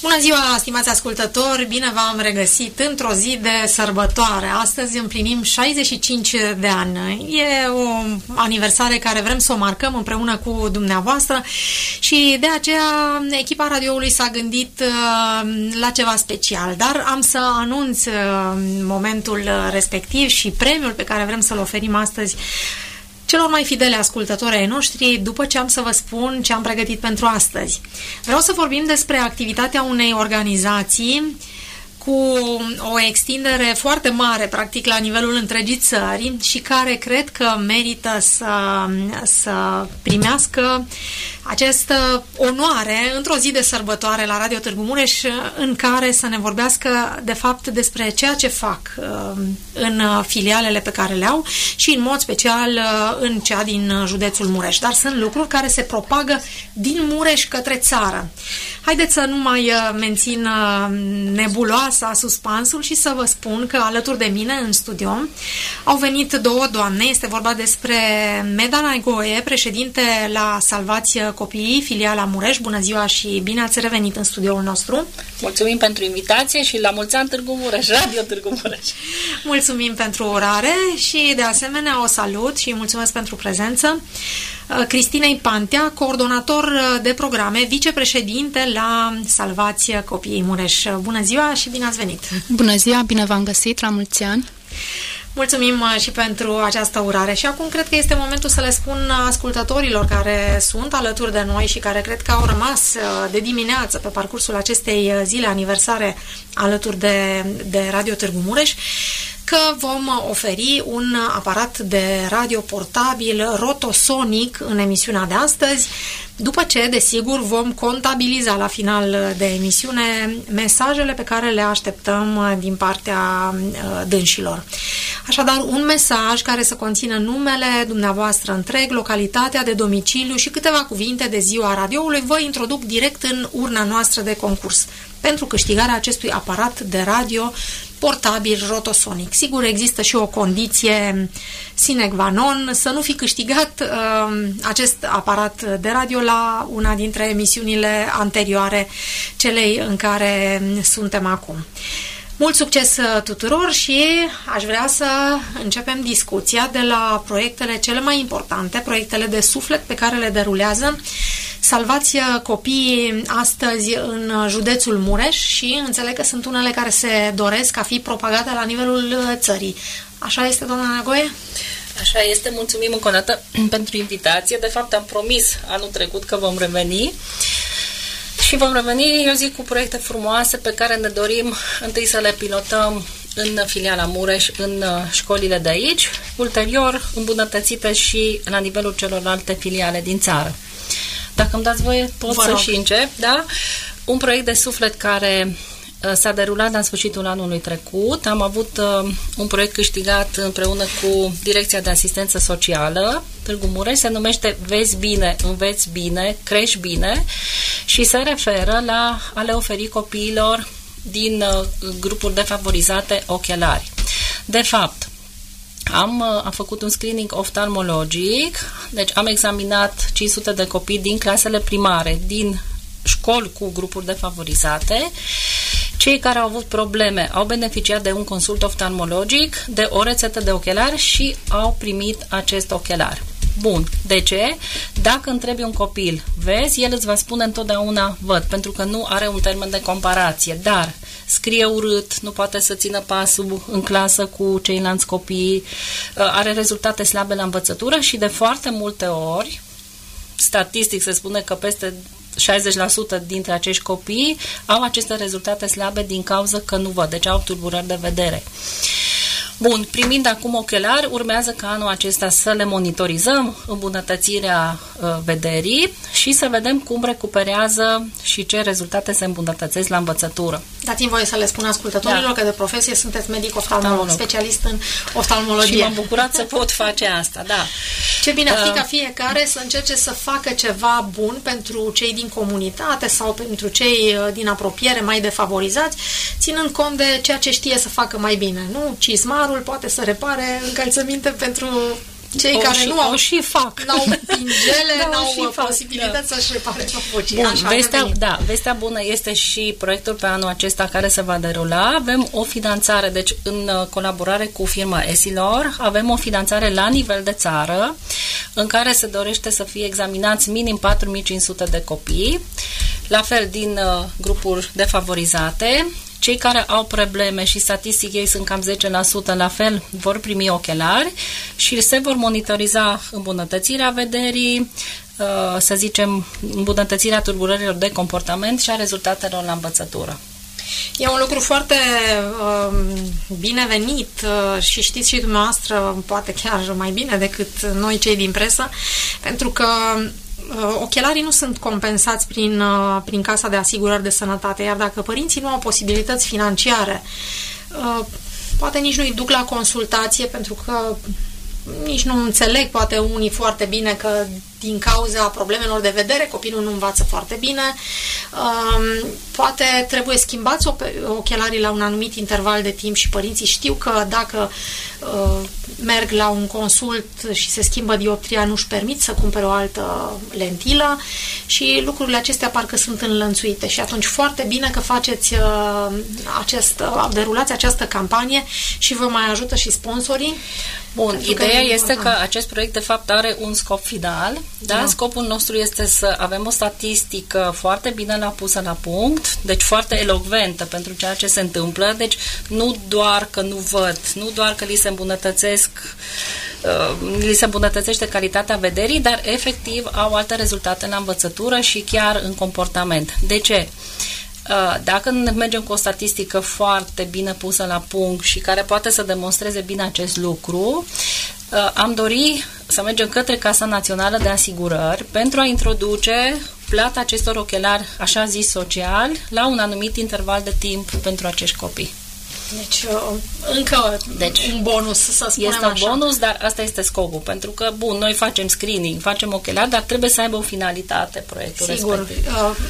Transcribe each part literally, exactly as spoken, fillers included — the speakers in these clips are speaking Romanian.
Bună ziua, stimați ascultători! Bine v-am regăsit într-o zi de sărbătoare. Astăzi împlinim șaizeci și cinci de ani. E o aniversare care vrem să o marcăm împreună cu dumneavoastră și de aceea echipa radioului s-a gândit la ceva special. Dar am să anunț momentul respectiv și premiul pe care vrem să-l oferim astăzi celor mai fidele ascultători ai noștri, după ce am să vă spun ce am pregătit pentru astăzi. Vreau să vorbim despre activitatea unei organizații cu o extindere foarte mare, practic, la nivelul întregii țări și care cred că merită să, să primească această onoare într-o zi de sărbătoare la Radio Târgu Mureș, în care să ne vorbească de fapt despre ceea ce fac în filialele pe care le au și în mod special în cea din județul Mureș. Dar sunt lucruri care se propagă din Mureș către țară. Haideți să nu mai mențin nebuloasa, suspansul și să vă spun că alături de mine în studio au venit două doamne. Este vorba despre Meda Neagoe, președinte la Salvați Copiii, filiala Mureș. Bună ziua și bine ați revenit în studioul nostru. Mulțumim pentru invitație și la mulți ani Târgu Mureș, Radio Târgu Mureș. Mulțumim pentru urare și de asemenea o salut și mulțumesc pentru prezență Cristinei Pantea, coordonator de programe, vicepreședinte la Salvați Copiii Mureș. Bună ziua și bine ați venit! Bună ziua, bine v-am găsit, la mulți ani! Mulțumim și pentru această urare și acum cred că este momentul să le spun ascultătorilor care sunt alături de noi și care cred că au rămas de dimineață pe parcursul acestei zile aniversare alături de, de Radio Târgu Mureș că vom oferi un aparat de radio portabil rotosonic în emisiunea de astăzi, după ce, desigur, vom contabiliza la final de emisiune mesajele pe care le așteptăm din partea dânșilor. Așadar, un mesaj care să conțină numele dumneavoastră întreg, localitatea de domiciliu și câteva cuvinte de ziua radioului vă introduc direct în urna noastră de concurs pentru câștigarea acestui aparat de radio portabil rotosonic. Sigur, există și o condiție sine qua non, să nu fi câștigat uh, acest aparat de radio la una dintre emisiunile anterioare celei în care suntem acum. Mult succes tuturor și aș vrea să începem discuția de la proiectele cele mai importante, proiectele de suflet pe care le derulează Salvați Copiii astăzi în județul Mureș și înțeleg că sunt unele care se doresc a fi propagate la nivelul țării. Așa este, doamna Neagoe? Așa este, mulțumim încă o dată pentru invitație. De fapt, am promis anul trecut că vom reveni. Și vom reveni, eu zic, cu proiecte frumoase pe care ne dorim întâi să le pilotăm în filiala Mureș, în școlile de aici, ulterior îmbunătățite și la nivelul celorlalte filiale din țară. Dacă îmi dați voie, pot să și încep, da? Un proiect de suflet care s-a derulat la sfârșitul anului trecut. Am avut uh, un proiect câștigat împreună cu Direcția de Asistență Socială Târgu Mureș, se numește Vezi bine, înveți bine, crești bine și se referă la a le oferi copiilor din uh, grupuri defavorizate ochelari. De fapt, Am, am făcut un screening oftalmologic, deci am examinat cinci sute de copii din clasele primare, din școli cu grupuri defavorizate. Cei care au avut probleme au beneficiat de un consult oftalmologic, de o rețetă de ochelari și au primit acest ochelar. Bun, de ce? Dacă întrebi un copil, vezi, el îți va spune întotdeauna văd, pentru că nu are un termen de comparație, dar scrie urât, nu poate să țină pasul în clasă cu ceilalți copii, are rezultate slabe la învățătură și de foarte multe ori, statistic se spune că peste șaizeci la sută dintre acești copii au aceste rezultate slabe din cauza că nu văd, deci au tulburări de vedere. Bun, primind acum ochelari, urmează ca anul acesta să le monitorizăm îmbunătățirea uh, vederii și să vedem cum recuperează și ce rezultate se îmbunătățesc la învățătură. Dați-mi voie să le spun ascultătorilor da. că de profesie sunteți medic oftalmolog, specialist în oftalmologie. Și m-am bucurat să pot face asta, da. Ce bine ar fi ca fiecare să încerce să facă ceva bun pentru cei din comunitate sau pentru cei din apropiere mai defavorizați, ținând cont de ceea ce știe să facă mai bine, nu? Cismarul poate să repare încălțăminte pentru Cei o care și, nu au și fac. N-au pingele, da, n-au fac, posibilități da. să-și repare papucii. Bun, Așa, vestea, da, vestea bună este și proiectul pe anul acesta care se va derula. Avem o finanțare, deci în colaborare cu firma Esilor, avem o finanțare la nivel de țară, în care se dorește să fie examinați minim patru mii cinci sute de copii, la fel din uh, grupuri defavorizate. Cei care au probleme și statistic ei sunt cam zece la sută, la fel vor primi ochelari și se vor monitoriza îmbunătățirea vederii, să zicem, îmbunătățirea tulburărilor de comportament și a rezultatelor la învățătură. E un lucru foarte uh, binevenit uh, și știți și dumneavoastră, poate chiar mai bine decât noi cei din presă, pentru că ochelarii nu sunt compensați prin, prin Casa de Asigurări de Sănătate, iar dacă părinții nu au posibilități financiare, poate nici nu-i duc la consultație, pentru că nici nu înțeleg, poate unii foarte bine, că din cauza problemelor de vedere copilul nu învață foarte bine, poate trebuie schimbați ochelarii la un anumit interval de timp și părinții știu că dacă merg la un consult și se schimbă dioptria, nu-și permit să cumpere o altă lentilă și lucrurile acestea parcă sunt înlănțuite și atunci foarte bine că faceți acest, derulați această campanie și vă mai ajută și sponsorii. Bun, ideea este că acest proiect de fapt are un scop final, da? Da. Scopul nostru este să avem o statistică foarte bine la pusă la punct, deci foarte elocventă pentru ceea ce se întâmplă, deci nu doar că nu văd, nu doar că li se îmbunătățesc uh, li se îmbunătățește calitatea vederii, dar efectiv au alte rezultate la învățătură și chiar în comportament. De ce? Dacă mergem cu o statistică foarte bine pusă la punct și care poate să demonstreze bine acest lucru, am dori să mergem către Casa Națională de Asigurări pentru a introduce plata acestor ochelari, așa zis social, la un anumit interval de timp pentru acești copii. Deci, încă deci, un bonus, să spunem Este așa. un bonus, dar asta este scopul, pentru că, bun, noi facem screening, facem ochelari, dar trebuie să aibă o finalitate proiectul Sigur. respectiv.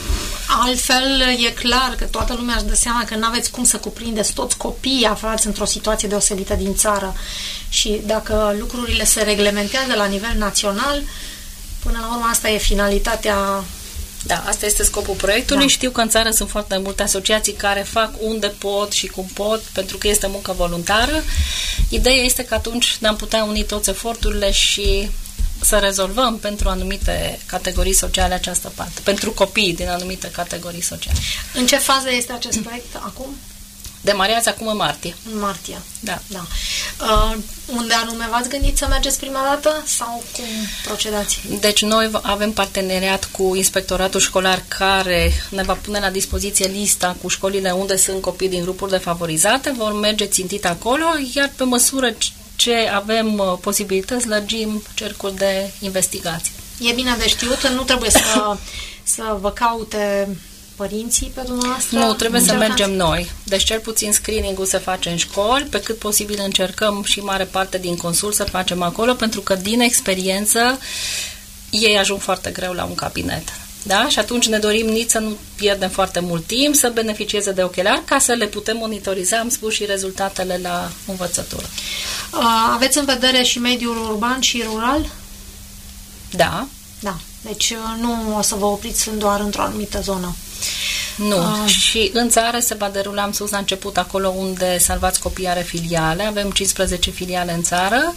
Altfel, e clar că toată lumea își dă seama că nu aveți cum să cuprindeți toți copiii aflați într-o situație deosebită din țară și dacă lucrurile se reglementează la nivel național, până la urmă asta e finalitatea. Da, asta este scopul proiectului. Da. Știu că în țară sunt foarte multe asociații care fac unde pot și cum pot, pentru că este muncă voluntară. Ideea este că atunci ne-am putea uni toți eforturile și să rezolvăm pentru anumite categorii sociale această parte, pentru copii din anumite categorii sociale. În ce fază este acest proiect acum? Demarează acum în martie. În martie. Da. da. Uh, unde anume v-ați gândit să mergeți prima dată sau cum procedați? Deci noi avem parteneriat cu Inspectoratul Școlar care ne va pune la dispoziție lista cu școlile unde sunt copii din grupuri defavorizate, vor merge țintit acolo, iar pe măsură ce avem posibilități, lărgim cercul de investigație. E bine de știut, nu trebuie să, să vă caute părinții pe dumneavoastră? Nu, trebuie încercați? să mergem noi. Deci cel puțin screening-ul se face în școli, pe cât posibil încercăm și mare parte din consult să facem acolo, pentru că din experiență ei ajung foarte greu la un cabinet. Da? Și atunci ne dorim nici să nu pierdem foarte mult timp, să beneficieze de ochelari, ca să le putem monitoriza, am spus, și rezultatele la învățătură. Aveți în vedere și mediul urban și rural? Da. Da. Deci nu o să vă opriți doar într-o anumită zonă. Nu. Uh. Și în țară se va derula, am spus la început, acolo unde Salvați Copiii are filiale. Avem cincisprezece filiale în țară.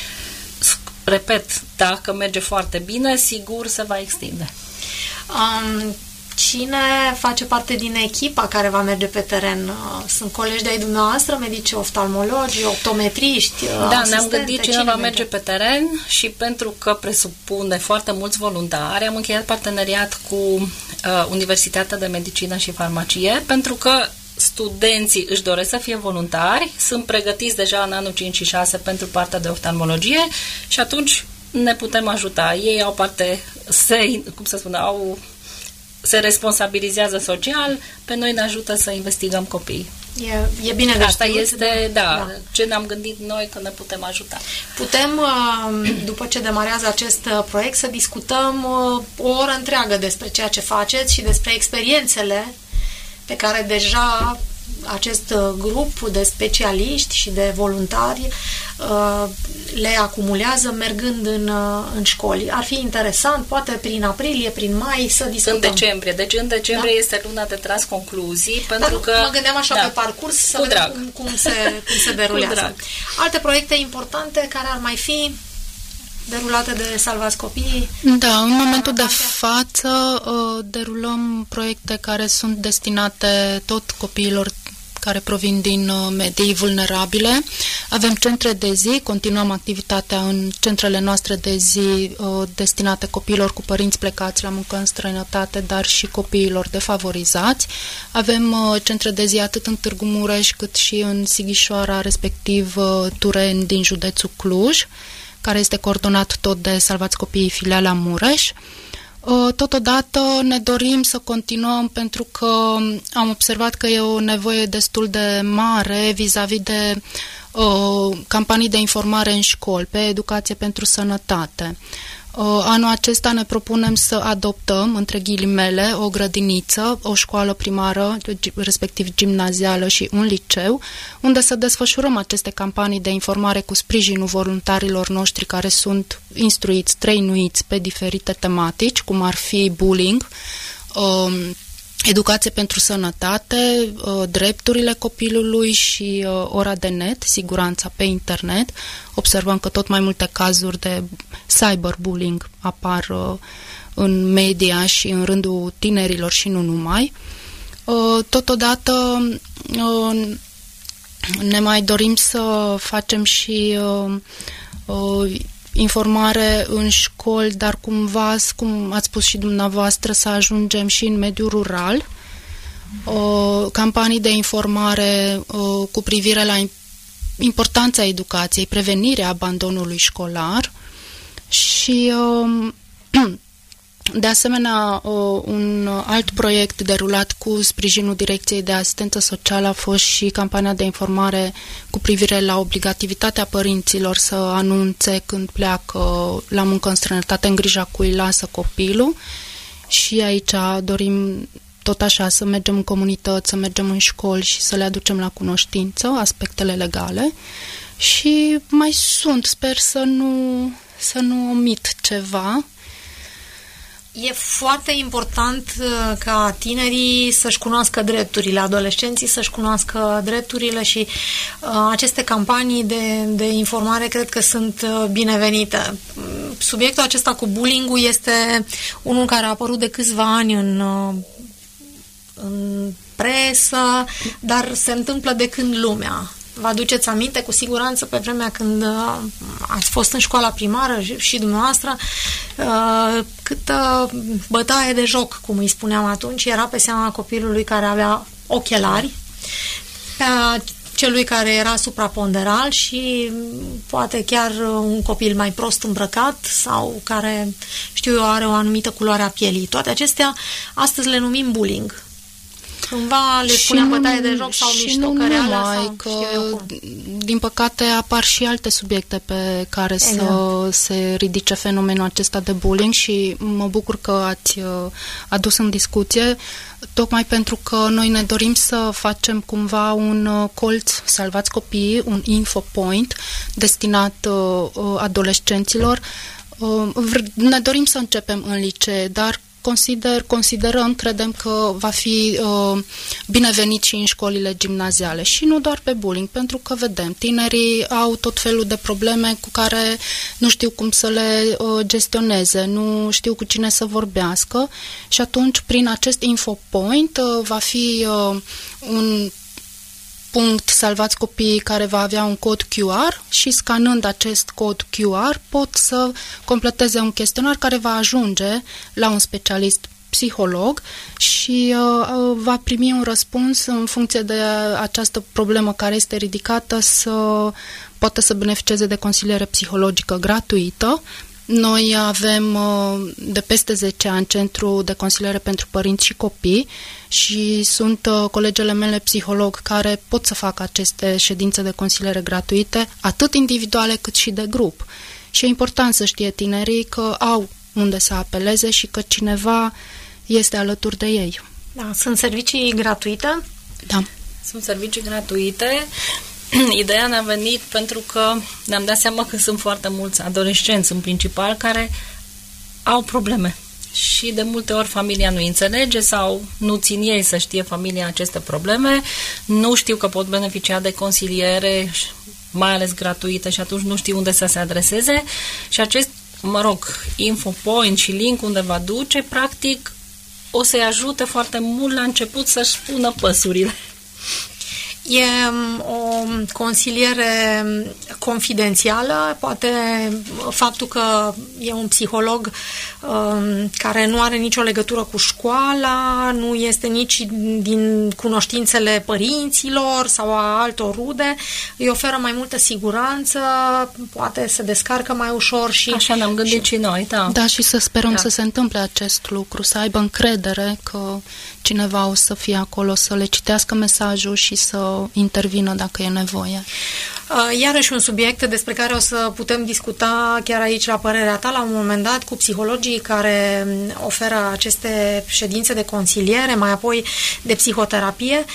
Repet, dacă merge foarte bine, sigur se va extinde. Um, cine face parte din echipa care va merge pe teren? Sunt colegi de-ai dumneavoastră, medici oftalmologi, optometriști, Da, ne-am gândit cine va merge pe teren și pentru că presupune foarte mulți voluntari, am încheiat parteneriat cu uh, Universitatea de Medicină și Farmacie, pentru că studenții își doresc să fie voluntari, sunt pregătiți deja în anul cinci și șase pentru partea de oftalmologie și atunci ne putem ajuta. Ei au parte, se, cum să spun, au, se responsabilizează social, pe noi ne ajută să investigăm copiii. E, e bine de Asta știut, este, da, da, ce ne-am gândit noi că ne putem ajuta. Putem, după ce demarează acest proiect, să discutăm o oră întreagă despre ceea ce faceți și despre experiențele pe care deja acest grup de specialiști și de voluntari le acumulează mergând în, în școli. Ar fi interesant, poate prin aprilie, prin mai, să discutăm. În decembrie. Deci în decembrie da? Este luna de tras concluzii, pentru Dar, că... Mă gândeam așa da. pe parcurs să Cu vedem cum, cum, se, cum se derulează. Alte proiecte importante care ar mai fi derulate de Salvați Copiii? Da, în momentul de față derulăm proiecte care sunt destinate tot copiilor care provin din medii vulnerabile. Avem centre de zi, continuăm activitatea în centrele noastre de zi destinate copiilor cu părinți plecați la muncă în străinătate, dar și copiilor defavorizați. Avem centre de zi atât în Târgu Mureș cât și în Sighișoara, respectiv Tureni din județul Cluj, care este coordonat tot de Salvați Copiii filiala Mureș. Totodată ne dorim să continuăm pentru că am observat că e o nevoie destul de mare vis-a-vis de uh, campanii de informare în școli pe educație pentru sănătate. Uh, anul acesta ne propunem să adoptăm, între ghilimele, o grădiniță, o școală primară, respectiv gimnazială și un liceu, unde să desfășurăm aceste campanii de informare cu sprijinul voluntarilor noștri care sunt instruiți, trainuiți pe diferite tematici, cum ar fi bullying, uh, educație pentru sănătate, drepturile copilului și ora de net, siguranța pe internet. Observăm că tot mai multe cazuri de cyberbullying apar în media și în rândul tinerilor și nu numai. Totodată ne mai dorim să facem și informare în școli, dar cumva, cum ați spus și dumneavoastră, să ajungem și în mediul rural. O, campanii de informare o, cu privire la importanța educației, prevenirea abandonului școlar și o, de asemenea, un alt proiect derulat cu sprijinul Direcției de Asistență Socială a fost și campania de informare cu privire la obligativitatea părinților să anunțe când pleacă la muncă în străinătate în grija cui lasă copilul. Și aici dorim tot așa să mergem în comunități, să mergem în școli și să le aducem la cunoștință aspectele legale. Și mai sunt, sper să nu, să nu omit ceva. E foarte important ca tinerii să-și cunoască drepturile, adolescenții să-și cunoască drepturile și uh, aceste campanii de, de informare cred că sunt binevenite. Subiectul acesta cu bullying-ul este unul care a apărut de câțiva ani în, în presă, dar se întâmplă de când lumea. Vă aduceți aminte, cu siguranță, pe vremea când uh, ați fost în școala primară și dumneavoastră, uh, câtă bătaie de joc, cum îi spuneam atunci, era pe seama copilului care avea ochelari, pe celui care era supraponderal și poate chiar un copil mai prost îmbrăcat sau care, știu eu, are o anumită culoare a pielii. Toate acestea, astăzi le numim bullying. Cumva le spuneam bătaie de joc sau miștocăreală sau că, știu eu cum. Din păcate apar și alte subiecte pe care exact. să se ridice fenomenul acesta de bullying și mă bucur că ați adus în discuție, tocmai pentru că noi ne dorim să facem cumva un colț, Salvați Copiii, un infopoint destinat adolescenților. Ne dorim să începem în licee, dar Consider, considerăm, credem că va fi uh, binevenit și în școlile gimnaziale și nu doar pe bullying, pentru că vedem, tinerii au tot felul de probleme cu care nu știu cum să le uh, gestioneze, nu știu cu cine să vorbească și atunci prin acest infopoint uh, va fi uh, un punct Salvați Copiii care va avea un cod Q R și scanând acest cod Q R pot să completeze un chestionar care va ajunge la un specialist psiholog și uh, va primi un răspuns în funcție de această problemă care este ridicată, să poată să beneficieze de consiliere psihologică gratuită. Noi avem de peste zece ani Centru de Consiliere pentru Părinți și Copii și sunt colegele mele psiholog care pot să facă aceste ședințe de consiliere gratuite, atât individuale cât și de grup. Și e important să știe tinerii că au unde să apeleze și că cineva este alături de ei. Da, sunt servicii gratuite? Da. Sunt servicii gratuite. Ideea ne-a venit pentru că ne-am dat seama că sunt foarte mulți adolescenți în principal care au probleme și de multe ori familia nu înțelege sau nu țin ei să știe familia aceste probleme, nu știu că pot beneficia de consiliere, mai ales gratuită, și atunci nu știu unde să se adreseze și acest, mă rog, infopoint și link unde va duce, practic o să-i ajute foarte mult la început să-și pună păsurile. E o consiliere confidențială, poate faptul că e un psiholog um, care nu are nicio legătură cu școala, nu este nici din cunoștințele părinților sau a altor rude, îi oferă mai multă siguranță, poate se descarcă mai ușor și... Așa ne-am gândit și, și noi, da. Da, și să sperăm da. să se întâmple acest lucru, să aibă încredere că cineva o să fie acolo, să le citească mesajul și să intervină dacă e nevoie. Iarăși un subiect despre care o să putem discuta chiar aici la părerea ta la un moment dat cu psihologii care oferă aceste ședințe de consiliere, mai apoi de psihoterapie,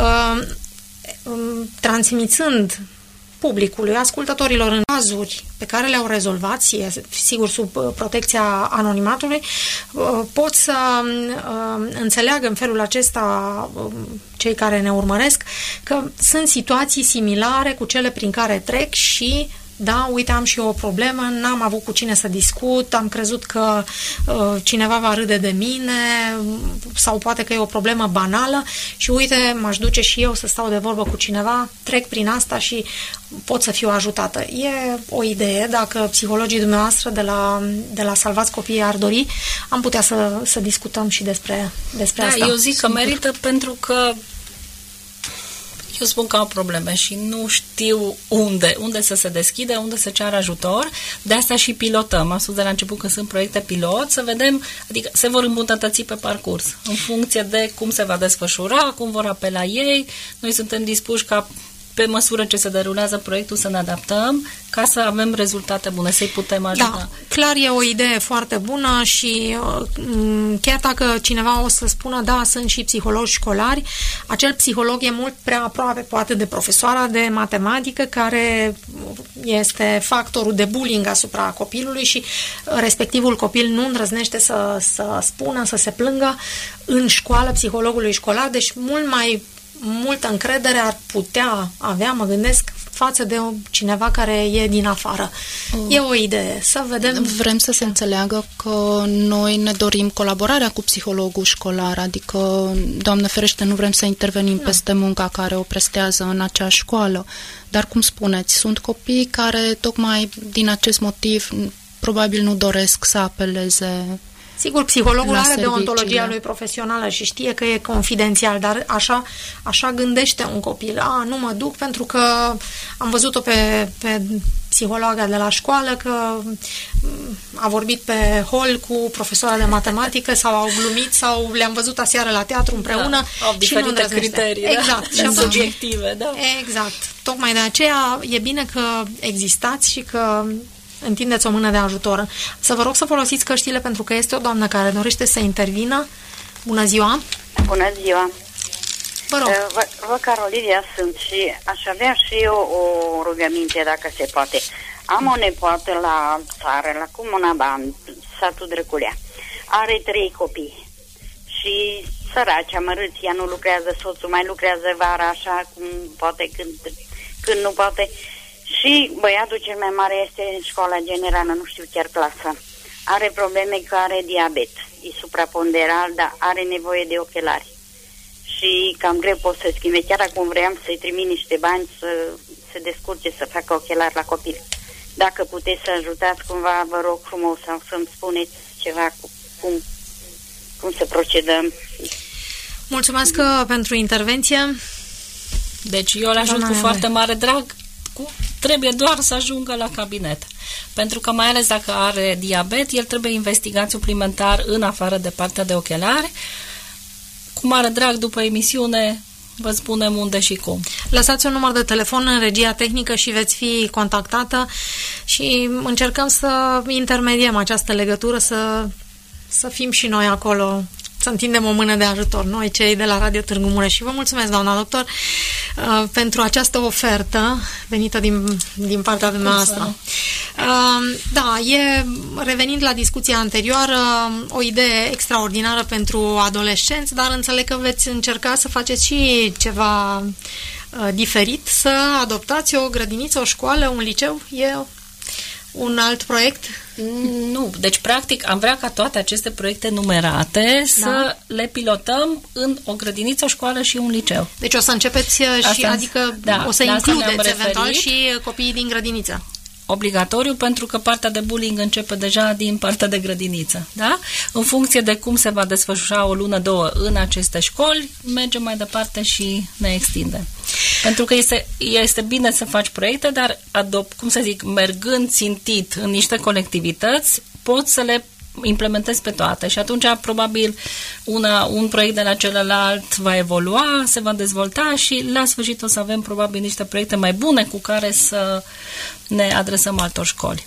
transmițând publicului, ascultătorilor în cazuri pe care le-au rezolvat, sigur sub protecția anonimatului, pot să înțeleagă în felul acesta cei care ne urmăresc că sunt situații similare cu cele prin care trec și da, uite, am și eu o problemă, n-am avut cu cine să discut, am crezut că uh, cineva va râde de mine sau poate că e o problemă banală și uite, m-aș duce și eu să stau de vorbă cu cineva, trec prin asta și pot să fiu ajutată. E o idee, dacă psihologii dumneavoastră de la, de la Salvați Copiii ar dori, am putea să, să discutăm și despre, despre da, asta. Eu zic că merită pentru că eu spun că au probleme și nu știu unde, unde să se deschide, unde să ceară ajutor. De asta și pilotăm. Am spus de la început că sunt proiecte pilot, să vedem, adică se vor îmbunătăți pe parcurs, în funcție de cum se va desfășura, cum vor apela ei. Noi suntem dispuși ca pe măsură ce se derulează proiectul să ne adaptăm ca să avem rezultate bune, să-i putem ajuta. Da, clar e o idee foarte bună și chiar dacă cineva o să spună da, sunt și psihologi școlari, acel psiholog e mult prea aproape poate de profesoara de matematică care este factorul de bullying asupra copilului și respectivul copil nu îndrăznește să, să spună, să se plângă în școală psihologului școlar, deci mult mai multă încredere ar putea avea, mă gândesc, față de cineva care e din afară. Mm. E o idee. Să vedem... Vrem să se înțeleagă că noi ne dorim colaborarea cu psihologul școlar, adică, Doamne ferește, nu vrem să intervenim nu. peste munca care o prestează în acea școală. Dar, cum spuneți, sunt copii care, tocmai din acest motiv, probabil nu doresc să apeleze. Sigur, psihologul are deontologia lui profesională și știe că e confidențial, dar așa, așa gândește un copil. A, nu mă duc pentru că am văzut-o pe, pe psihologa de la școală că a vorbit pe hol cu profesoara de matematică sau au glumit sau le-am văzut aseară la teatru împreună. Da, au diferite criterii, exact, da? Și subiective. Da. Exact. Tocmai de aceea e bine că existați și că întindeți o mână de ajutor. Să vă rog să folosiți căștile pentru că este o doamnă care dorește să intervină. Bună ziua! Bună ziua! Vă rog! Vă, vă Carolinia sunt și aș avea și eu o rugăminte, dacă se poate. Am o nepoată la țară, la Comuna Ban, satul Drăculea. Are trei copii și săraci, amărâți, ea nu lucrează, soțul mai lucrează vara așa cum poate când, când nu poate. Și băiatul cel mai mare este în școala generală, nu știu chiar clasa. Are probleme că are diabet, e supraponderal, dar are nevoie de ochelari. Și cam greu pot să schimbe. Chiar acum vreau să-i trimit niște bani să se descurce să facă ochelari la copil. Dacă puteți să ajutați cumva, vă rog frumos, sau să-mi spuneți ceva cu cum, cum să procedăm. Mulțumesc pentru intervenție. Deci eu îl ajut cu foarte mare drag. Trebuie doar să ajungă la cabinet. Pentru că mai ales dacă are diabet, el trebuie investigat suplimentar în afară de partea de ochelari. Cu mare drag, după emisiune, vă spunem unde și cum. Lăsați un număr de telefon în regia tehnică și veți fi contactată și încercăm să intermediem această legătură, să, să fim și noi acolo să întindem o mână de ajutor, noi cei de la Radio Târgu Mureș. Și vă mulțumesc, doamna doctor, uh, pentru această ofertă venită din, din partea dumneavoastră. Uh, da, e, revenind la discuția anterioară, o idee extraordinară pentru adolescenți, dar înțeleg că veți încerca să faceți și ceva uh, diferit, să adoptați o grădiniță, o școală, un liceu. E un alt proiect? Nu, deci practic am vrea ca toate aceste proiecte numerate da. să le pilotăm în o grădiniță, o școală și un liceu. Deci o să începeți și, asta, adică da, o să includeți eventual și copiii din grădiniță. Obligatoriu, pentru că partea de bullying începe deja din partea de grădiniță. Da? În funcție de cum se va desfășura o lună, două în aceste școli, mergem mai departe și ne extindem. Pentru că este, este bine să faci proiecte, dar adopt, cum să zic, mergând țintit în niște colectivități, poți să le implementezi pe toate și atunci probabil una, un proiect de la celălalt va evolua, se va dezvolta și la sfârșit o să avem probabil niște proiecte mai bune cu care să ne adresăm altor școli.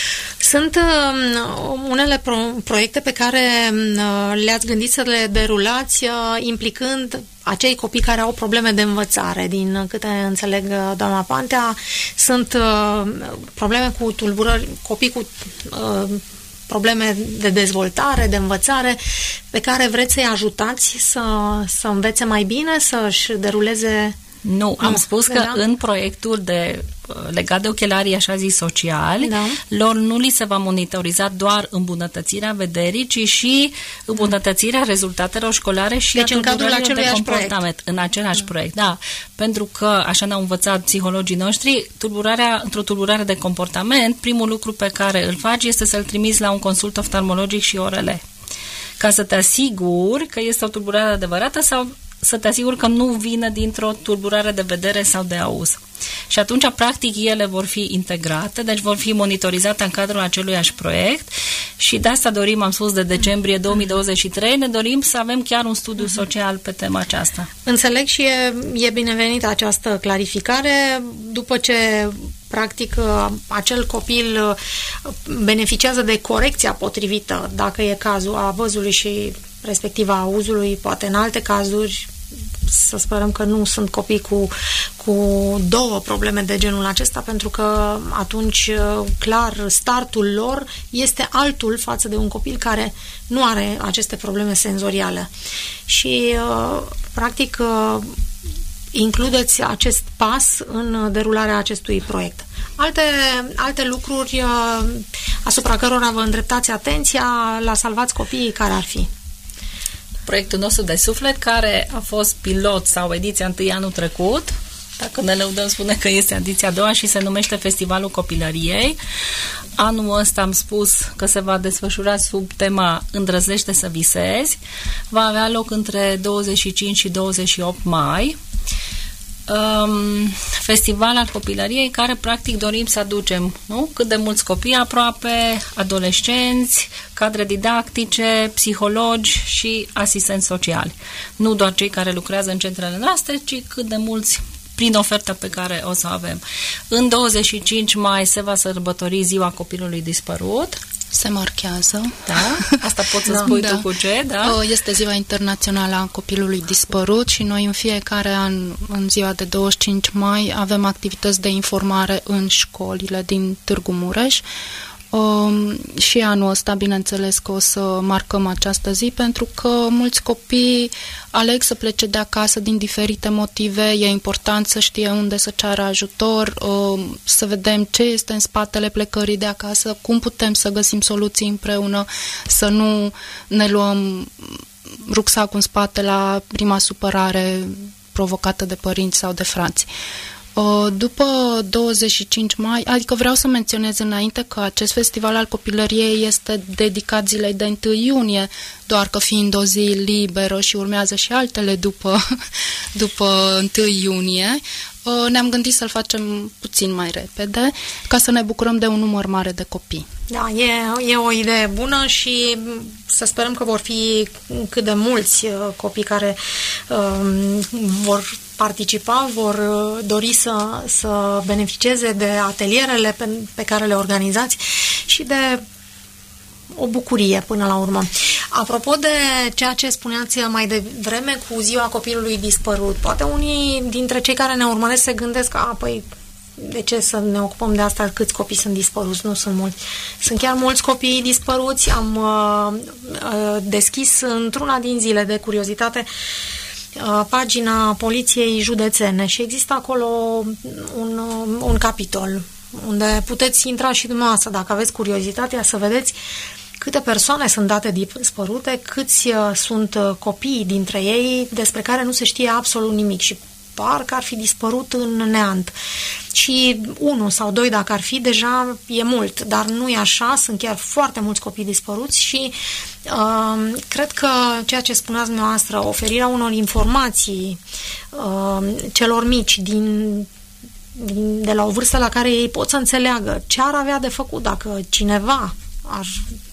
Sunt uh, unele pro- proiecte pe care uh, le-ați gândit să le derulați uh, implicând acei copii care au probleme de învățare. Din câte înțeleg, uh, doamna Pantea, sunt uh, probleme cu tulburări, copii cu uh, probleme de dezvoltare, de învățare, pe care vreți să-i ajutați să, să învețe mai bine, să-și deruleze... Nu, am spus că da. în proiectul de legat de ochelarii, așa zis, sociali, da. lor nu li se va monitoriza doar îmbunătățirea vederii, ci și îmbunătățirea rezultatelor școlare și deci a în cadrul acelui comportament. Proiect. În același da. proiect, da. Pentru că, așa ne-au învățat psihologii noștri, tulburarea, într-o tulburare de comportament, primul lucru pe care îl faci este să-l trimiți la un consult oftalmologic și O R L, ca să te asiguri că este o tulburare adevărată sau să te asiguri că nu vine dintr-o tulburare de vedere sau de auz. Și atunci, practic, ele vor fi integrate, deci vor fi monitorizate în cadrul aceluiași proiect și de asta dorim, am spus, de decembrie două mii douăzeci și trei, ne dorim să avem chiar un studiu social pe tema aceasta. Înțeleg și e, e binevenită această clarificare după ce practic acel copil beneficiază de corecția potrivită, dacă e cazul a văzului și respectiv a auzului, poate în alte cazuri, să sperăm că nu sunt copii cu, cu două probleme de genul acesta, pentru că atunci, clar, startul lor este altul față de un copil care nu are aceste probleme senzoriale. Și, practic, includeți acest pas în derularea acestui proiect. Alte, alte lucruri asupra cărora vă îndreptați atenția la Salvați Copiii, care ar fi? Proiectul nostru de suflet, care a fost pilot sau ediția întâi anul trecut, dacă ne lăudăm, spune că este ediția a doua și se numește Festivalul Copilăriei. Anul ăsta am spus că se va desfășura sub tema Îndrăznește să visezi. Va avea loc între douăzeci și cinci și douăzeci și opt mai. Um, festival al copilăriei, care practic dorim să aducem, nu? Cât de mulți copii aproape, adolescenți, cadre didactice, psihologi și asistenți sociali. Nu doar cei care lucrează în centrele noastre, ci cât de mulți prin oferta pe care o să o avem. În douăzeci și cinci mai se va sărbători Ziua Copilului Dispărut. Se marchează. Da? Asta poți să spui da. tu cu ce, da? Este Ziua Internațională a Copilului Dispărut și noi în fiecare an, în ziua de douăzeci și cinci mai, avem activități de informare în școlile din Târgu Mureș. Um, și anul ăsta, bineînțeles că o să marcăm această zi, pentru că mulți copii aleg să plece de acasă din diferite motive. E important să știe unde să ceară ajutor, um, să vedem ce este în spatele plecării de acasă, cum putem să găsim soluții împreună, să nu ne luăm rucsacul în spate la prima supărare provocată de părinți sau de frați. După douăzeci și cinci mai, adică vreau să menționez înainte că acest festival al copilăriei este dedicat zilei de întâi iunie, doar că fiind o zi liberă și urmează și altele după, după întâi iunie, ne-am gândit să-l facem puțin mai repede, ca să ne bucurăm de un număr mare de copii. Da, e, e o idee bună și să sperăm că vor fi cât de mulți copii care um, vor participa, vor dori să, să beneficieze de atelierele pe, pe care le organizați și de o bucurie până la urmă. Apropo de ceea ce spuneați mai devreme cu ziua copilului dispărut, poate unii dintre cei care ne urmăresc se gândesc, a, păi, de ce să ne ocupăm de asta, câți copii sunt dispăruți? Nu sunt mulți. Sunt chiar mulți copii dispăruți. Am uh, uh, deschis într-una din zile de curiozitate uh, pagina Poliției Județene și există acolo un, uh, un capitol unde puteți intra și dumneavoastră, dacă aveți curiozitatea, să vedeți câte persoane sunt date dispărute, câți uh, sunt uh, copii dintre ei despre care nu se știe absolut nimic și parcă ar fi dispărut în neant. Și unul sau doi, dacă ar fi, deja e mult, dar nu e așa, sunt chiar foarte mulți copii dispăruți și uh, cred că ceea ce spuneați dumneavoastră, oferirea unor informații uh, celor mici din, din, de la o vârstă la care ei pot să înțeleagă ce ar avea de făcut dacă cineva ar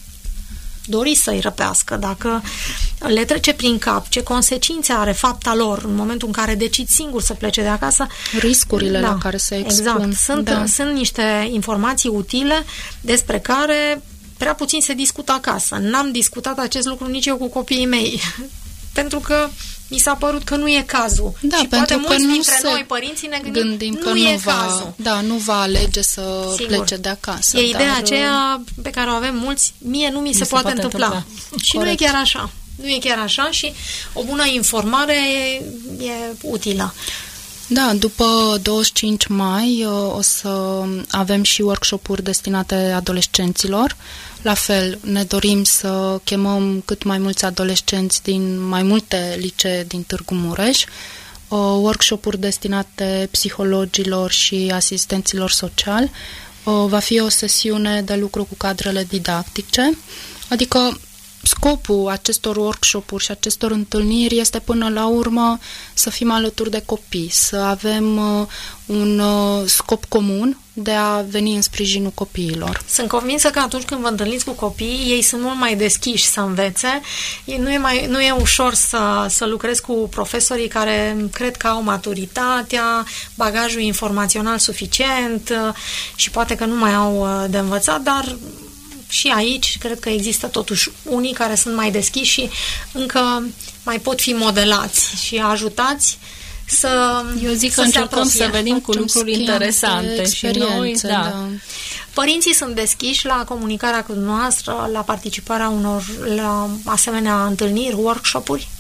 dori să-i răpească, dacă le trece prin cap, ce consecințe are fapta lor în momentul în care decid singur să plece de acasă. Riscurile da, la care se expun. Exact. Sunt, da. sunt niște informații utile despre care prea puțin se discută acasă. N-am discutat acest lucru nici eu cu copiii mei. Pentru că mi s-a părut că nu e cazul. Da, și poate mulți dintre noi, se părinții, ne gândim, gândim nu că e nu va, cazul. Da, nu va alege să Sigur. plece de acasă. E ideea dar, aceea pe care o avem mulți, mie nu mi, mi se, se poate, poate întâmpla. întâmpla. Și Corect. nu e chiar așa. Nu e chiar așa și o bună informare e, e utilă. Da, după douăzeci și cinci mai o să avem și workshop-uri destinate adolescenților. La fel, ne dorim să chemăm cât mai mulți adolescenți din mai multe licee din Târgu Mureș, workshop-uri destinate psihologilor și asistenților sociali. Va fi o sesiune de lucru cu cadrele didactice, adică scopul acestor workshop-uri și acestor întâlniri este până la urmă să fim alături de copii, să avem uh, un uh, scop comun de a veni în sprijinul copiilor. Sunt convinsă că atunci când vă întâlniți cu copiii, ei sunt mult mai deschiși să învețe. Nu e, mai, nu e ușor să, să lucrezi cu profesorii care cred că au maturitatea, bagajul informațional suficient și poate că nu mai au de învățat, dar și aici cred că există totuși unii care sunt mai deschiși și încă mai pot fi modelați și ajutați să Eu zic să că încercăm să venim cu lucruri interesante și noi, da. da. Părinții sunt deschiși la comunicarea cu noastră, la participarea unor la asemenea întâlniri, workshop-uri?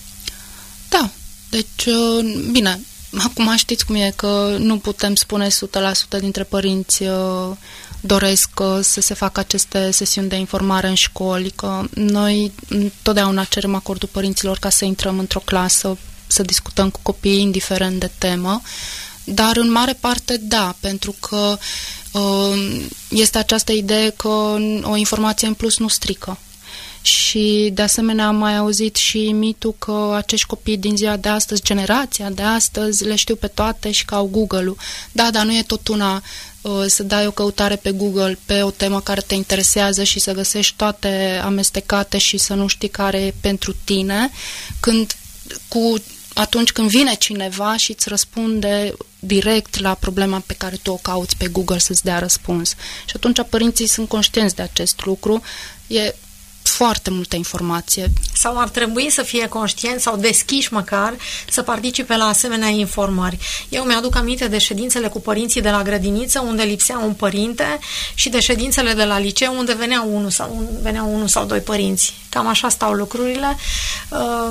Da. Deci, bine, acum știți cum e, că nu putem spune o sută la sută dintre părinți doresc să se facă aceste sesiuni de informare în școli, că noi totdeauna cerem acordul părinților ca să intrăm într-o clasă, să discutăm cu copiii indiferent de temă, dar în mare parte da, pentru că uh, este această idee că o informație în plus nu strică. Și de asemenea am mai auzit și mitul că acești copii din ziua de astăzi, generația de astăzi, le știu pe toate și că au Google-ul. Da, dar nu e tot una uh, să dai o căutare pe Google pe o temă care te interesează și să găsești toate amestecate și să nu știi care e pentru tine, când cu atunci când vine cineva și îți răspunde direct la problema pe care tu o cauți pe Google să-ți dea răspuns. Și atunci părinții sunt conștienți de acest lucru. E foarte multă informație. Sau ar trebui să fie conștienți sau deschiși măcar să participe la asemenea informări. Eu mi-aduc aminte de ședințele cu părinții de la grădiniță unde lipsea un părinte și de ședințele de la liceu unde veneau unul sau, veneau unul sau doi părinți. Cam așa stau lucrurile. Uh,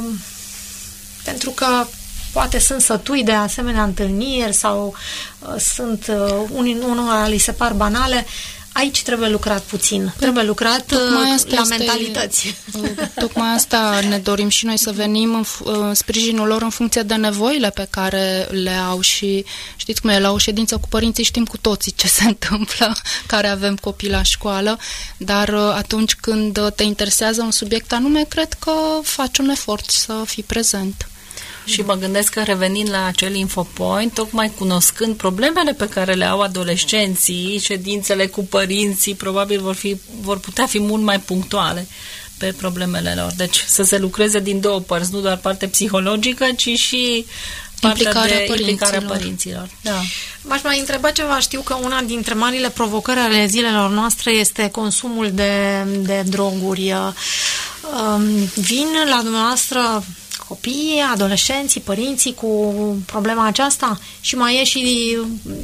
pentru că poate sunt sătui de asemenea întâlniri sau uh, sunt uh, unii, unora li se par banale. Aici trebuie lucrat puțin. Pe, trebuie lucrat la este, mentalități. Tocmai asta ne dorim și noi, să venim în, în sprijinul lor în funcție de nevoile pe care le au și știți cum e, la o ședință cu părinții știm cu toții ce se întâmplă, care avem copii la școală, dar atunci când te interesează un subiect anume, cred că faci un efort să fii prezent. Și mă gândesc că revenind la acel infopoint, tocmai cunoscând problemele pe care le au adolescenții, ședințele cu părinții probabil vor, fi, vor putea fi mult mai punctuale pe problemele lor. Deci să se lucreze din două părți, nu doar partea psihologică, ci și implicarea de părinților. implicarea părinților. Da. M-aș mai întreba ceva. Știu că una dintre marile provocări ale zilelor noastre este consumul de, de droguri. Vin la dumneavoastră copiii, adolescenții, părinții cu problema aceasta și mai e și,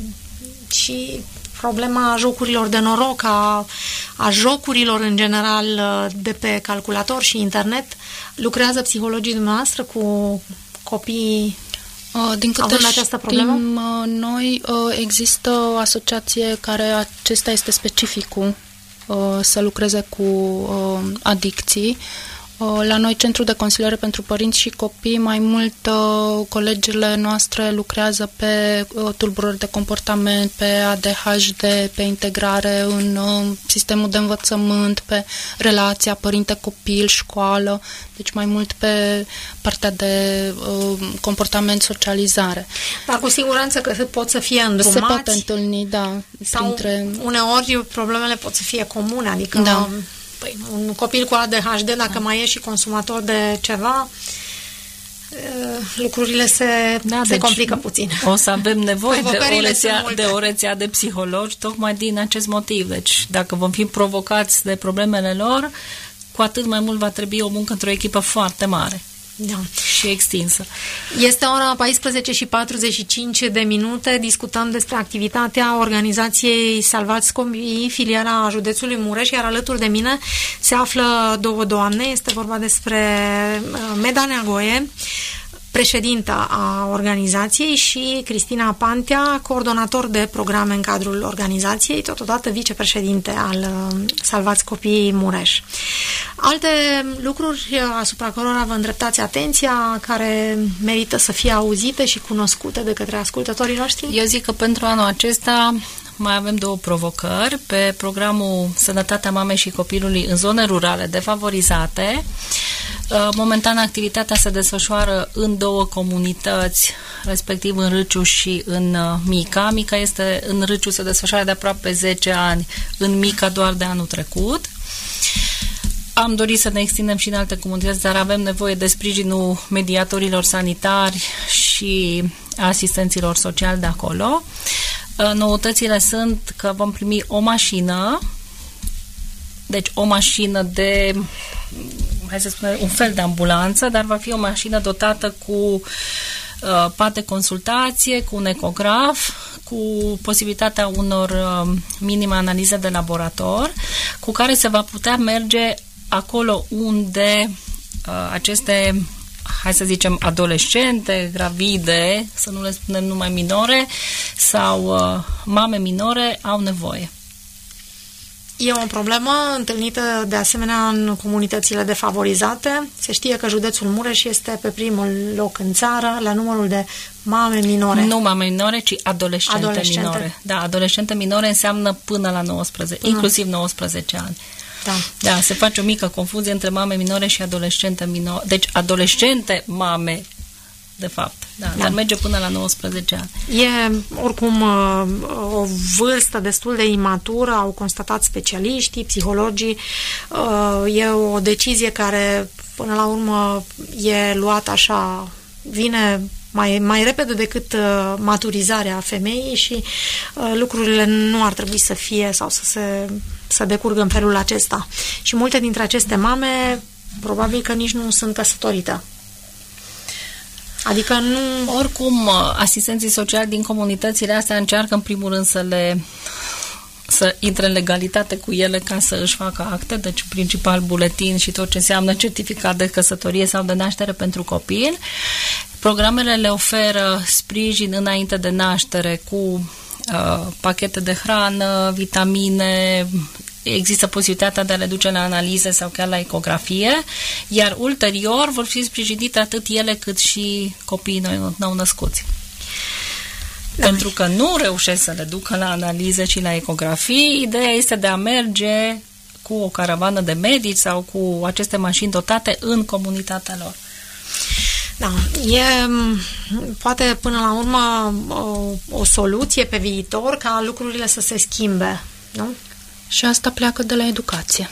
și problema jocurilor de noroc, a, a jocurilor în general de pe calculator și internet. Lucrează psihologii dumneavoastră cu copiii din câte știm noi, există o asociație care acesta este specificul să lucreze cu adicții. La noi, Centrul de Consiliere pentru Părinți și Copii, mai mult colegile noastre lucrează pe tulburări de comportament, pe A D H D, pe integrare în sistemul de învățământ, pe relația părinte-copil, școală, deci mai mult pe partea de comportament, socializare. Dar cu siguranță că pot să fie îndrumați. Se poate întâlni, da. Sau printre... uneori problemele pot să fie comune, adică... Da. Păi, un copil cu A D H D, dacă da. mai e și consumator de ceva, lucrurile se, da, se deci complică puțin. O să avem nevoie de o, rețea, de o rețea de psihologi tocmai din acest motiv. Deci dacă vom fi provocați de problemele lor, cu atât mai mult va trebui o muncă într-o echipă foarte mare. Da. Și extinsă. Este ora paisprezece și patruzeci și cinci de minute. Discutăm despre activitatea organizației Salvați Copiii, filiala județului Mureș, iar alături de mine se află două doamne. Este vorba despre Meda Neagoe, președinta a organizației, și Cristina Pantea, coordonator de programe în cadrul organizației, totodată vicepreședinte al Salvați Copiii Mureș. Alte lucruri asupra cărora vă îndreptați atenția, care merită să fie auzite și cunoscute de către ascultătorii noștri? Eu zic că pentru anul acesta mai avem două provocări. Pe programul Sănătatea Mamei și Copilului în zone rurale defavorizate, momentan activitatea se desfășoară în două comunități, respectiv în Râciu și în Mica. Mica este în Râciu, se desfășoară de aproape zece ani, în Mica doar de anul trecut. Am dorit să ne extindem și în alte comunități, dar avem nevoie de sprijinul mediatorilor sanitari și asistenților sociali de acolo. Noutățile sunt că vom primi o mașină, deci o mașină de, hai să spunem, un fel de ambulanță, dar va fi o mașină dotată cu uh, pat de consultație, cu un ecograf, cu posibilitatea unor uh, minime analize de laborator, cu care se va putea merge acolo unde uh, aceste, hai să zicem, adolescente, gravide, să nu le spunem numai minore, sau uh, mame minore, au nevoie. E o problemă întâlnită de asemenea în comunitățile defavorizate. Se știe că județul Mureș este pe primul loc în țară la numărul de mame minore. Nu mame minore, ci adolescente, adolescente. minore. Da, adolescente minore înseamnă până la nouăsprezece, până. inclusiv nouăsprezece ani. Da. Da, se face o mică confuzie între mame minore și adolescente minore. Deci adolescente mame, de fapt. Da, da. Dar merge până la nouăsprezece ani. E oricum o vârstă destul de imatură, au constatat specialiștii, psihologii. E o decizie care până la urmă e luată așa, vine mai, mai repede decât maturizarea femeii și lucrurile nu ar trebui să fie sau să se să decurgă în felul acesta. Și multe dintre aceste mame probabil că nici nu sunt căsătorite. Adică nu... Oricum, asistenții sociali din comunitățile astea încearcă în primul rând să le să intre în legalitate cu ele ca să își facă acte, deci principal buletin și tot ce înseamnă certificat de căsătorie sau de naștere pentru copil. Programele le oferă sprijin înainte de naștere cu uh, pachete de hrană, vitamine, există posibilitatea de a le duce la analize sau chiar la ecografie, iar ulterior vor fi sprijinite atât ele cât și copiii nou născuți. Da. Pentru că nu reușesc să le ducă la analize și la ecografii, ideea este de a merge cu o caravană de medici sau cu aceste mașini dotate în comunitatea lor. Da, e poate până la urmă o, o soluție pe viitor ca lucrurile să se schimbe, nu? Și asta pleacă de la educație.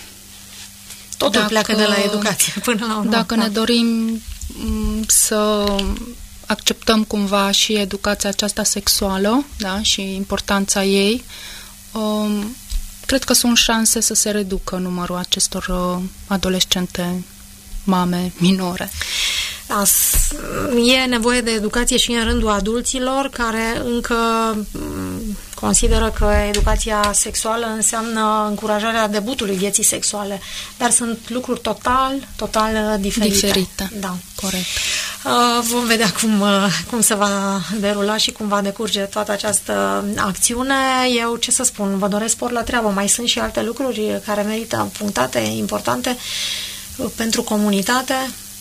Totul dacă, pleacă de la educație până la urmă. Dacă da. ne dorim să acceptăm cumva și educația aceasta sexuală, da, și importanța ei, um, cred că sunt șanse să se reducă numărul acestor uh, adolescente, mame minore. Da, e nevoie de educație și în rândul adulților care încă consideră că educația sexuală înseamnă încurajarea debutului vieții sexuale, dar sunt lucruri total, total diferite. Diferite, da. Corect. Vom vedea cum, cum se va derula și cum va decurge toată această acțiune. Eu, ce să spun, vă doresc spor la treabă. Mai sunt și alte lucruri care merită punctate, importante pentru comunitate.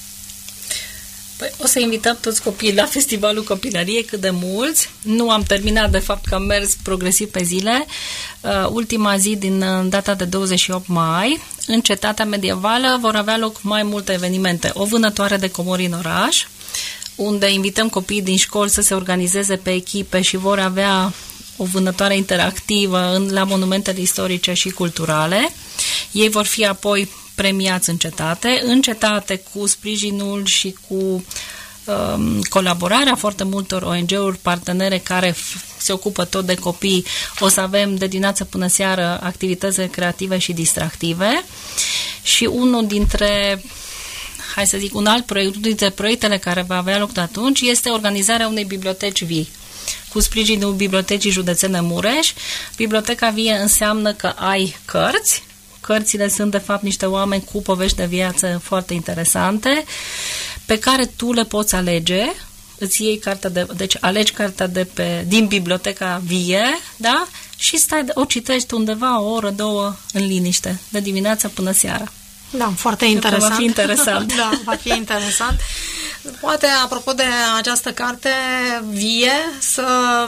Păi, o să invităm toți copiii la Festivalul Copilăriei, cât de mulți. Nu am terminat, de fapt, că am mers progresiv pe zile. Uh, ultima zi din data de douăzeci și opt mai, în Cetatea Medievală, vor avea loc mai multe evenimente. O vânătoare de comori în oraș, unde invităm copiii din școli să se organizeze pe echipe și vor avea o vânătoare interactivă în, la monumentele istorice și culturale. Ei vor fi apoi premiați în cetate, în cetate cu sprijinul și cu um, colaborarea foarte multor O N G-uri partenere care se ocupă tot de copii. O să avem de dimineață până seară activități creative și distractive și unul dintre, hai să zic, un alt proiect, unul dintre proiectele care va avea loc de atunci este organizarea unei biblioteci vii cu sprijinul Bibliotecii Județene Mureș. Biblioteca vie înseamnă că ai cărți. Cărțile sunt, de fapt, niște oameni cu povești de viață foarte interesante, pe care tu le poți alege, îți iei cartea de, deci alegi cartea de pe, din biblioteca vie, da? Și stai, o citești undeva o oră, două, în liniște, de dimineața până seara. Da, foarte interesant. Va fi interesant. Da, va fi interesant. Poate, apropo de această carte vie, să,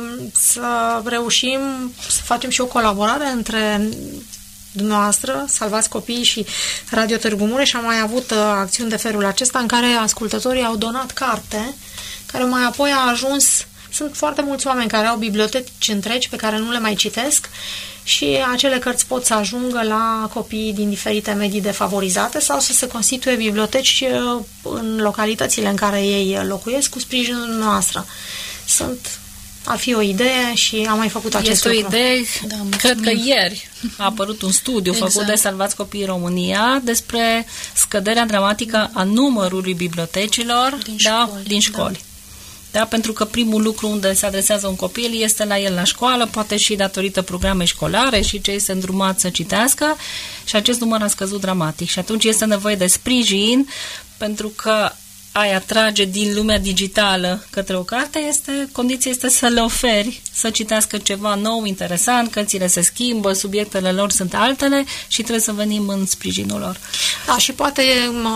să reușim să facem și o colaborare între dumneavoastră, Salvați Copiii și Radio Târgu Mureș. Am mai avut uh, acțiuni de felul acesta în care ascultătorii au donat carte, care mai apoi a ajuns. Sunt foarte mulți oameni care au biblioteci întregi pe care nu le mai citesc și acele cărți pot să ajungă la copiii din diferite medii defavorizate sau să se constituie biblioteci uh, în localitățile în care ei locuiesc cu sprijinul noastră. Sunt Ar fi o idee și am mai făcut acest este lucru. Este o idee, da, cred că ieri a apărut un studiu exact. făcut de Salvați Copiii România despre scăderea dramatică a numărului bibliotecilor din da, școli. Din școli. Da. Da, pentru că primul lucru unde se adresează un copil este la el la școală, poate și datorită programei școlare și cei se îndrumați să citească și acest număr a scăzut dramatic și atunci este nevoie de sprijin pentru că ai atrage din lumea digitală către o carte, este, condiția este să le oferi, să citească ceva nou, interesant, cărțile se schimbă, subiectele lor sunt altele și trebuie să venim în sprijinul lor. Da, și poate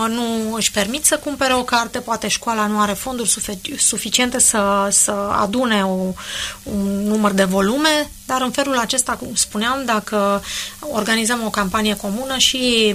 nu își permit să cumpere o carte, poate școala nu are fonduri suficiente să, să adune o, un număr de volume, dar în felul acesta, cum spuneam, dacă organizăm o campanie comună și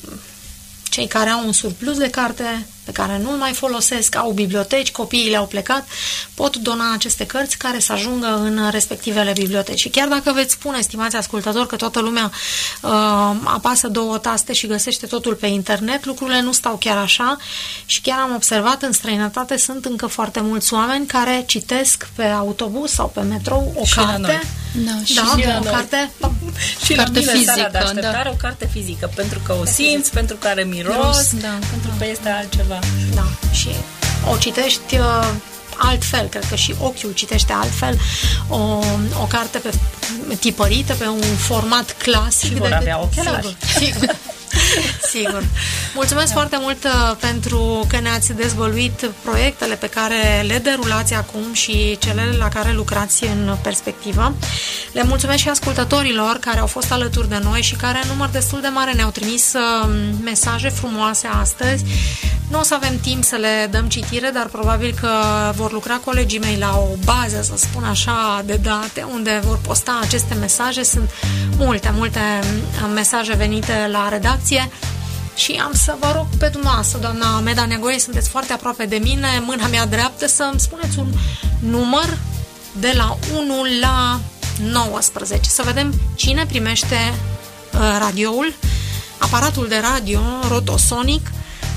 cei care au un surplus de carte pe care nu-l mai folosesc, au biblioteci, copiii le-au plecat, pot dona aceste cărți care să ajungă în respectivele biblioteci. Și chiar dacă veți spune, stimați ascultători, că toată lumea uh, apasă două taste și găsește totul pe internet, lucrurile nu stau chiar așa și chiar am observat în străinătate sunt încă foarte mulți oameni care citesc pe autobuz sau pe metrou o și carte. Da, și da, și o carte, și carte la fizică, de așteptare, da. o carte fizică, pentru că o simți, pentru că are miros, miros da. pentru că este altceva. Da, și o citești uh, altfel, cred că și ochiul citește altfel o, o carte pe, tipărită pe un format clasic. Și vor de, avea ochelari. Sigur, sigur. Sigur. Mulțumesc da. foarte mult uh, pentru că ne-ați dezvăluit proiectele pe care le derulați acum și cele la care lucrați în perspectivă. Le mulțumesc și ascultătorilor care au fost alături de noi și care în număr destul de mare ne-au trimis uh, mesaje frumoase astăzi. Nu o să avem timp să le dăm citire, dar probabil că vor lucra colegii mei la o bază, să spun așa, de date, unde vor posta aceste mesaje. Sunt multe, multe mesaje venite la redacție și am să vă rog pe dumneavoastră, doamna Meda Neagoie, sunteți foarte aproape de mine, mâna mea dreaptă, să îmi spuneți un număr de la unu la nouăsprezece. Să vedem cine primește uh, radioul, aparatul de radio rotosonic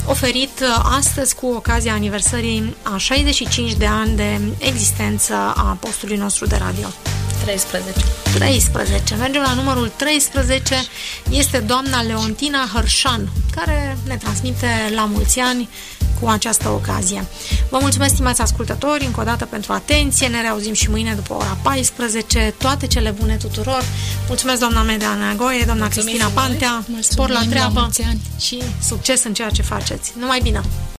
oferit astăzi cu ocazia aniversării a șaizeci și cinci de ani de existență a postului nostru de radio. treisprezece. treisprezece. Mergem la numărul treisprezece. Este doamna Leontina Hărșan, care ne transmite la mulți ani cu această ocazie. Vă mulțumesc, stimați ascultători, încă o dată pentru atenție. Ne reauzim și mâine după ora paisprezece. Toate cele bune tuturor. Mulțumesc, doamna Medea Neagoe, doamna Mulțumim Cristina Pantea. Spor la treabă și succes în ceea ce faceți. Numai bine!